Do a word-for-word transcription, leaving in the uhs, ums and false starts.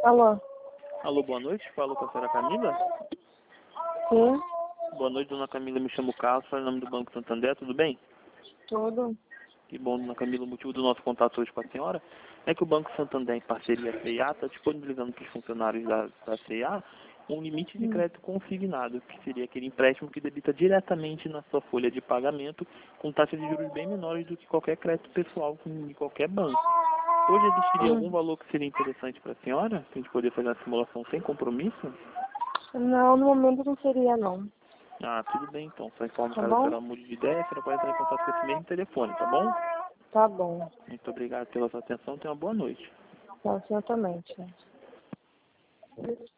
Alô? Alô, boa noite. Falo com a senhora Camila. Sim, Boa noite, dona Camila. Me chamo Carlos, falo em nome do Banco Santander. Tudo bem? tudo. Que bom, dona Camila. O motivo do nosso contato hoje com a senhora é que o Banco Santander, em parceria com a C e A, está disponibilizando para os funcionários da, da C e A um limite de Hum. crédito consignado, que seria aquele empréstimo que debita diretamente na sua folha de pagamento, com taxas de juros bem menores do que qualquer crédito pessoal em qualquer banco. Hoje existiria algum Hum. valor que seria interessante para a senhora, para a gente poder fazer uma simulação sem compromisso? Não, no momento não seria, não. Ah, tudo bem então. Só informo Tá caso a bom? senhora mude de ideia, a senhora pode entrar em contato com esse mesmo telefone, tá bom? Tá bom. Muito obrigado pela sua atenção. Tenha uma boa noite. Tá, o senhor também, tchau.